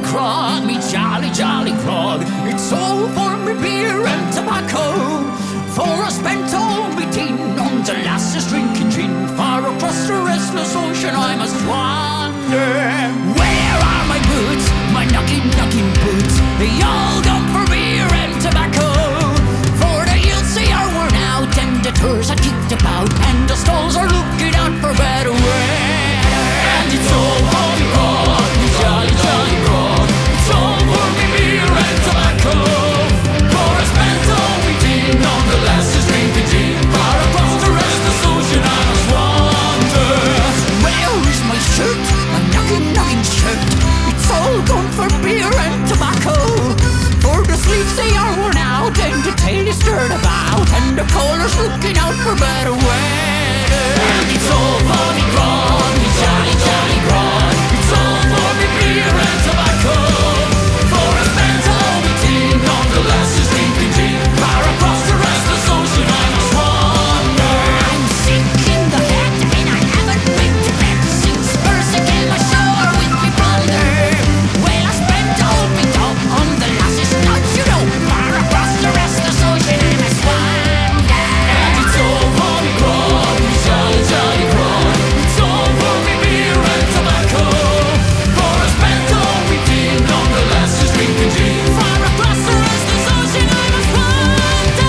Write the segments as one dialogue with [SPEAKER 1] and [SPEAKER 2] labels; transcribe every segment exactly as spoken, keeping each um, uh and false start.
[SPEAKER 1] crowd, me jolly, jolly crowd. It's all for me beer and tobacco. For I spent all me teen on the lasses drinking gin. Far across the restless ocean I must wander. Where are my boots, my knocking, knocking boots? They all gone for beer and tobacco. For the yields they are worn out, and the tours are kicked about, and the stalls are looking out for better weather. And it's all for me rock, me jolly, jolly rock. It's all for me beer and tobacco. For I spent all we did on the lasses drinking gin. Far across the restless ocean I must wander. Where is my shirt, my knocking, knocking shirt? It's all gone for beer and tobacco. For the sleeves they are worn out, and the tail is stirred about, and the collar's looking out for better weather. And it's all for me grog, me jolly, jolly grog. It's all for me beer and tobacco. For I spent all we did on the lasses drinking gin. Far across the restless ocean I must wander. I'm sick in the head, and I haven't been to bed since first I came ashore with me brother. Well, I spent all me dough on the lasses, don't you know? Far across the restless ocean I must wander. And it's all for me grog, me jolly, jolly grog. It's all for me beer and tobacco. For I spent all we did on the lasses drinking gin. Far across the restless ocean I must wander.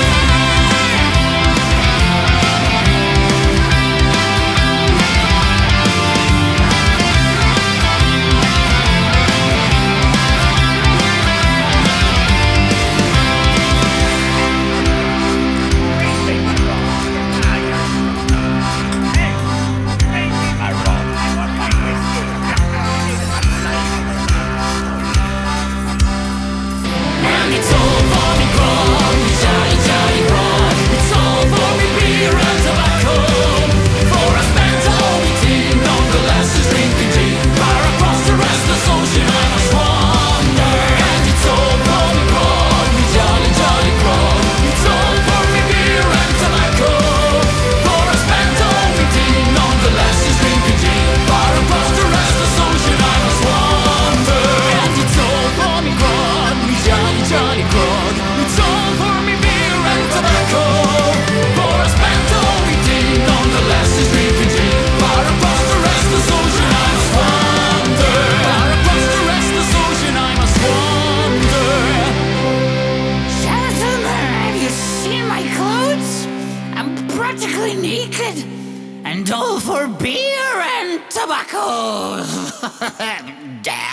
[SPEAKER 1] And it's all for me grog, me jolly, jolly grog. It's all for me beer and tobacco. For I spent all we did on the lasses drinking gin. Far across the restless ocean I must wander. And it's all for me grog, me jolly, jolly grog. It's all for me beer and tobacco. For I spent all we did on the lasses drinking gin. Far across the restless ocean I must wander. And it's all for me grog, me jolly, jolly grog. It's all for me beer and tobacco. For I spent all we did on the lasses drinking gin. Far across the restless ocean I must wander. Far across the restless ocean I must wander. Gentlemen, have you seen my clothes? I'm practically naked, and all for beer and tobacco. Damn.